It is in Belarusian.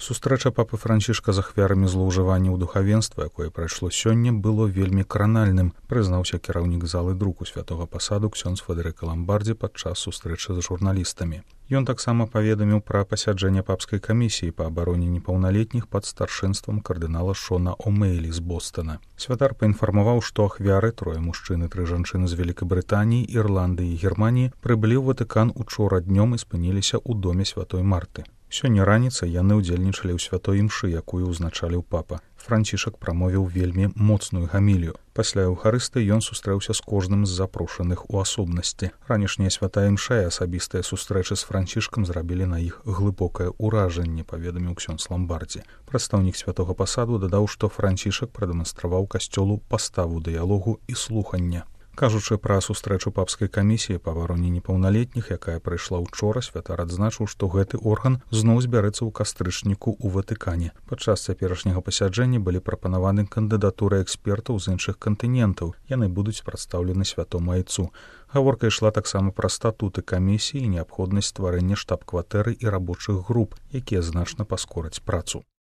Сустрэча папы Францішка з ахвярамі злоўжывання ў духавенства, якое прайшло сёння, было вельмі кранальным, прызнаўся кіраўнік залы друку святога пасаду ксёндз Федэрыка Ламбардзі падчас сустрэчы з журналістамі. Ён таксама паведаміў пра пасяджэнне папскай камісіі па абароне непаўналетніх пад старшынствам кардынала Шона О'Мейлі з Бостона. Святар паінфармаваў, што ахвяры, трое мужчын і 3 жанчыны з Вялікабрытаніі, Ірландыі і Германіі, прыбылі ў Ватыкан учора днём і спыніліся ў доме святой Марты. Сёння раніцай яны ўдзельнічалі ў святой імшы, якую ўзначаліў папа. Францішак прамовіў вельмі моцную гамілію. Пасля эўхарыстыі ён сустрэўся з кожным з запрошаных у асобнасці. Ранішняя святая імша і асабістыя сустрэчы з Францішкам зрабілі на іх глыбокае ўражанне, паведаміў ксёндз Ламбардзі. Прадстаўнік святога пасаду дадаў, што Францішак прадэманстраваў касцёлу паставу дыялогу і слухання. Кажучы пра сустрэчу папскай камісіі па абароне непаўналетніх, якая прайшла ўчора, святар адзначыў, што гэты орган зноў збярэцца ў кастрычніку ў Ватыкане. Падчас цяперашняга пасяджэння былі прапанаваны кандыдатуры экспертаў з іншых кантынентаў. Яны будуць прадстаўлены святому айцу. Гаворка ішла таксама пра статуты камісіі і неабходнасць стварэння штаб-кватэры і рабочых груп, якія значна паскораць працу.